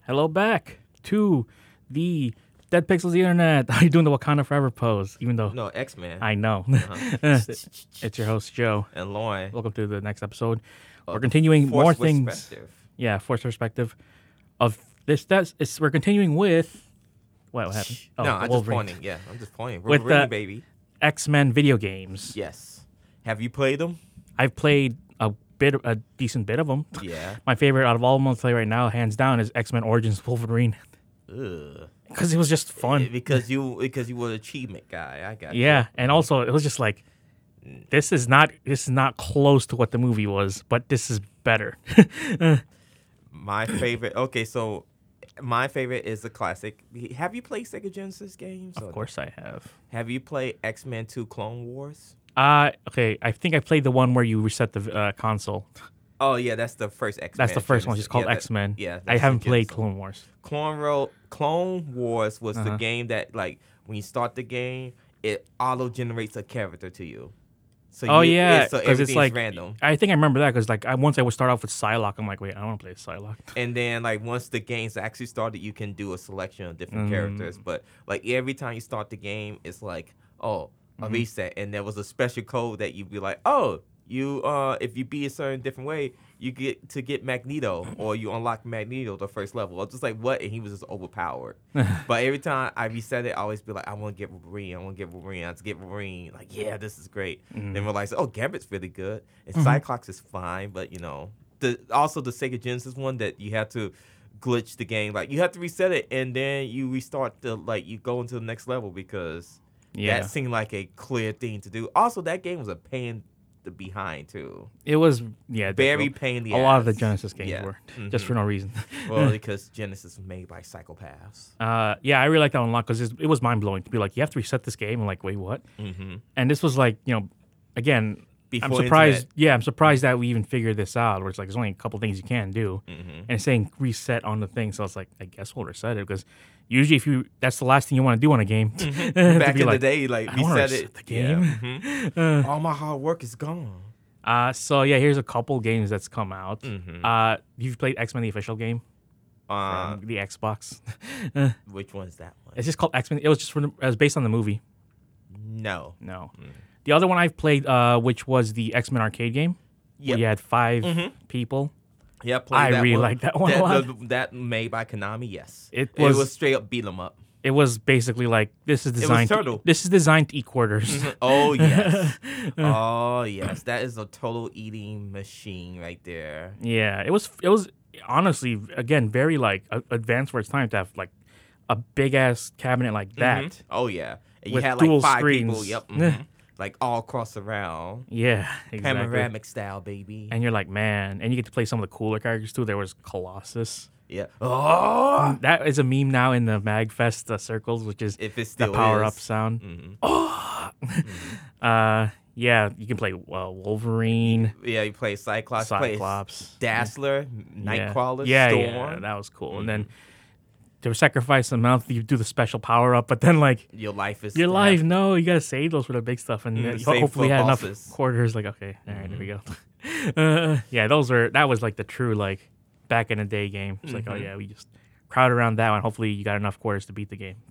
Hello back to the Dead Pixels of the Internet. How you doing the Wakanda Forever pose? Even though No, X-Men. I know. It's your host, Joe. And Lauren. Welcome to the next episode. We're continuing more things. Perspective. Yeah, forced perspective of this. We're continuing with what happened? No, I'm just Wolverine. pointing. Yeah, I'm just pointing. With Wolverine, baby. X-Men video games. Yes. Have you played them? I've played a decent bit of them. Yeah. My favorite out of all of them I'll play right now, hands down, is X-Men Origins Wolverine. Ugh. Because it was just fun. Because you were an achievement guy. I got Yeah, you. and also it was just like this is not close to what the movie was, but this is better. My favorite. Okay, so my favorite is the classic. Have you played Sega Genesis games? Of course I have. Have you played X-Men 2 Clone Wars? Okay, I think I played the one where you reset the console. Oh yeah, that's the first X-Men. That's the first one. Genesis. It's called Yeah, X-Men. Yeah, I that's haven't the played Genesis. Clone Wars. Clone Wars was Uh-huh. the game that, like, when you start the game, it auto generates a character to you. So Oh yeah, so because it's everything's like random. I think I remember that because once I would start off with Psylocke, I'm like, wait, I don't want to play Psylocke. And then, like, once the game's actually started, you can do a selection of different Mm. characters. But, like, every time you start the game, it's like, oh, a Mm-hmm. reset. And there was a special code that you'd be like, oh, if you be a certain different way, you get Magneto, or you unlock Magneto the first level. I was just like, what? And he was just overpowered. But every time I reset it, I always be like, I want to get Wolverine. I just get Wolverine. Like, yeah, this is great. Then realize, oh, Gambit's really good. And Cyclops is fine, but, also the Sega Genesis one that you have to glitch the game. Like, you have to reset it, and then you restart you go into the next level because Yeah, that seemed like a clear thing to do. Also, that game was a pain the behind too. it was Very difficult. pain in the A lot of the ass. Genesis games Yeah. were Mhm. just for no reason. Well, because Genesis was made by psychopaths. Yeah, I really like that one a lot because it was mind blowing to be like, you have to reset this game. I'm like, wait, what? Mm-hmm. And this was like, again, I'm Before surprised. internet. Yeah, I'm surprised that we even figured this out. Where it's like there's only a couple things you can do, Mm-hmm. and it's saying reset on the thing. So it's like, I guess we'll reset it because usually that's the last thing you want to do on a game. To Back be in like, the day, like I wanna reset reset it. the game. Yeah. Mhm. All my hard work is gone. So yeah, here's a couple games that's come out. Mhm. You've played X-Men the official game Uh, from the Xbox. which one's that one? It's just called X-Men. It was based on the movie. No. No, the other one I've played, which was the X-Men arcade game. Yep. Where you had 5 people. Yeah, I that really one. like that one a lot. That made by Konami. Yes, It was was- straight up beat 'em up. It was basically like this is designed. Turtle. This is designed to eat quarters. Oh yes, oh yes, that is a total eating machine right there. Yeah, it was honestly again very like advanced for its time to have like a big ass cabinet like that. Mhm. Oh yeah, and you With had like dual 5 screens. people. Yep, mhm. Like all across around, Yeah, exactly. panoramic style, baby. And you're like, man, and you get to play some of the cooler characters too. There was Colossus. Yeah. Oh, That is a meme now in the Magfest circles, which is if it the still power is. up sound. Mhm. Yeah, you can play Wolverine, Yeah, you play Cyclops, play Cyclops, Dazzler, Yeah. Nightcrawler, Yeah, Storm. yeah, that was cool. And then to sacrifice a mouth, you do the special power up, but then like Your life is your life, no, you gotta save those for the big stuff, and you save hopefully for you had enough bosses. quarters. Like, okay, all right, there we go. Yeah, that was like the true like back in the day game. It's like, oh yeah, we just crowd around that one. Hopefully you got enough quarters to beat the game.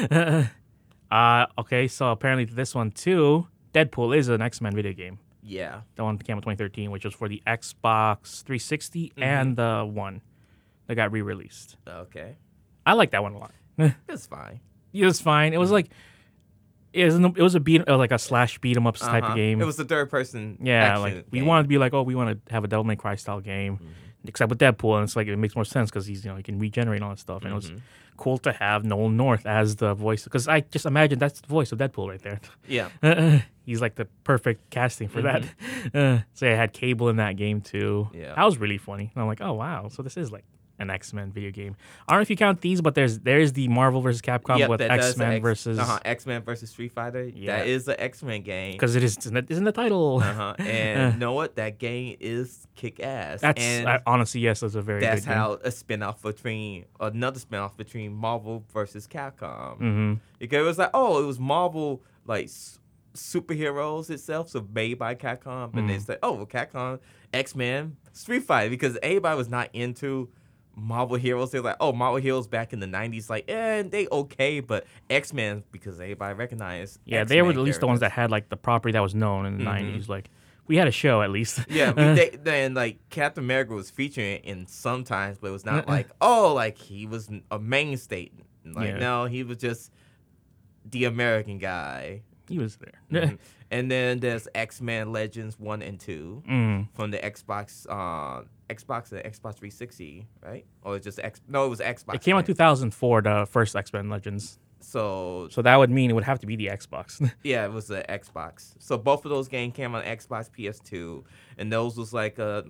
Yeah. Okay, so apparently this one too, Deadpool is an X-Men video game. Yeah. The one that came out in 2013, which was for the Xbox 360 and the one that got re-released. Okay. I like that one a lot. It's fine. It was fine. It was like it was like a slash beat 'em ups type of Uh-huh. game. It was a third person. Yeah, action like we game. wanted to be like, oh, we want to have a Devil May Cry style game, except with Deadpool, and it's like it makes more sense because he's he can regenerate and all that stuff, and it was cool to have Nolan North as the voice because I just imagine that's the voice of Deadpool right there. Yeah. He's like the perfect casting for that. So I had Cable in that game too. Yeah. That was really funny. And I'm like, oh wow, so this is like an X-Men video game. I don't know if you count these, but there's the Marvel versus Capcom Yep, with that does the X-Men versus X-Men versus Street Fighter. Yeah. That is the X-Men game. because it isn't the title. And you know what? That game is kick ass. That's and honestly yes, that's a very that's good game. how another spinoff between Marvel versus Capcom. Mm-hmm. Because it was like, it was Marvel like superheroes itself, so made by Capcom, but they said, Capcom, X-Men, Street Fighter, because everybody was not into Marvel Heroes. They're like, oh, Marvel Heroes back in the 90s, like, they okay, but X-Men, because everybody recognized Yeah, X-Men they were at least the ones that characters. had like the property that was known in the 90s. Like, we had a show at least. Yeah, then like Captain America was featured in sometimes, but it was not like, oh, like he was a mainstay. Like, Yeah. no, he was just the American guy. He was there. Mhm. And then there's X-Men Legends 1 and 2 from the Xbox and Xbox 360, right? Or just No, it was Xbox. It came out then. 2004, the first X-Men Legends. So So that would mean it would have to be the Xbox. yeah, it was the Xbox. So both of those games came on Xbox, PS2, and those was like a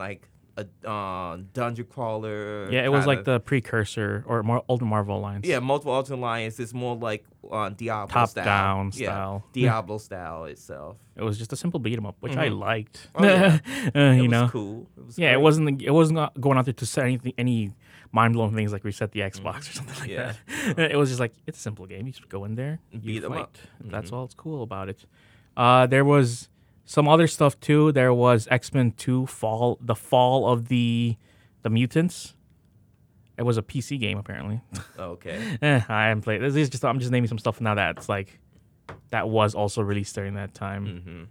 dungeon crawler. Yeah, it was like kinda- the precursor or more Ultimate Marvel Alliance. Yeah, multiple alternate alliance. It's more like Diablo Top style. down Yeah, style. Diablo style itself. It was just a simple beat 'em up, which I liked. Oh, yeah. You It know, was cool. It was yeah, great. it wasn't going out there to set any mind blowing things like reset the Xbox or something like Yeah. that. It was just like it's a simple game. You just go in there, you Beat 'em fight. up. That's all it's cool about it. There was some other stuff too. There was X-Men 2 the fall of the mutants. It was a PC game apparently. Okay. I haven't played. I'm just naming some stuff now that's like that was also released during that time.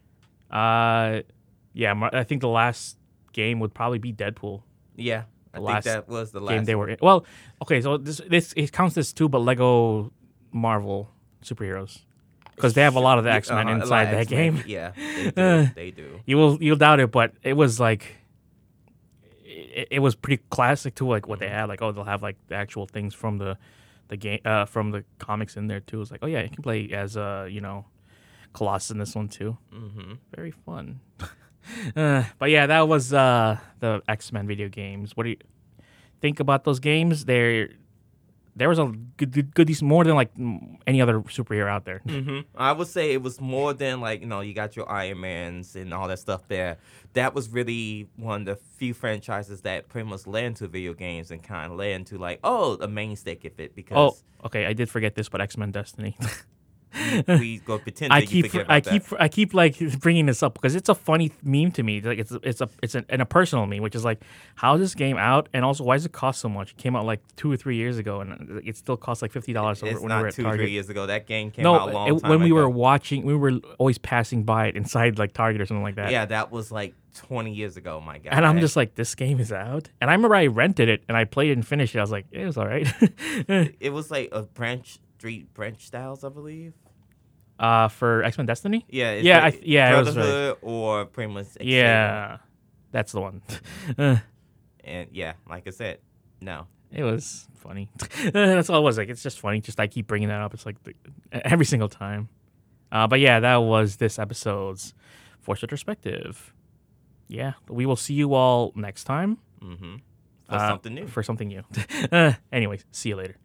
Yeah, I think the last game would probably be Deadpool. Yeah, I last think that was the last Game they one. were in. Well, okay, so this it counts as two, but Lego Marvel superheroes because they have a lot of the X-Men A lot inside of that X-Men. game. Yeah, they do. They do. You'll doubt it, but it was like it was pretty classic to like what they had. Like, oh, they'll have like the actual things from the game from the comics in there too. It's like, oh yeah, you can play as Colossus in this one too. Very fun. But yeah, that was the X-Men video games. What do you think about those games? There was a good more than like any other superhero out there. I would say it was more than like, you got your Iron Mans and all that stuff there. That was really one of the few franchises that pretty much led into video games and kind of led into like, oh, a mainstay of it because Oh, okay, I did forget this, but X-Men Destiny. we go pretend that you forget about that. I keep like bringing this up because it's a funny meme to me. Like it's a personal meme, which is like, how is this game out, and also why does it cost so much? It came out like 2 or 3 years ago, and it still costs like $50. It's when not we were at 2 Target. 3 years ago. That game came out a long time when we ago. were watching, we were always passing by it inside like Target or something like that. Yeah, that was like 20 years ago, my God. And I'm just like, this game is out, and I remember I rented it and I played it and finished it. I was like, it was all right. It was like a branch styles, I believe. For X-Men Destiny. Yeah, it's Yeah, like it was right. Brotherhood or pretty much Xavier. Yeah, that's the one. And yeah, like I said, no. It was funny. That's all it was. Like, it's just funny. Just I keep bringing that up. It's like every single time. But yeah, that was this episode's Forced Retrospective. Yeah, we will see you all next time. For something new. For something new. Anyways, see you later.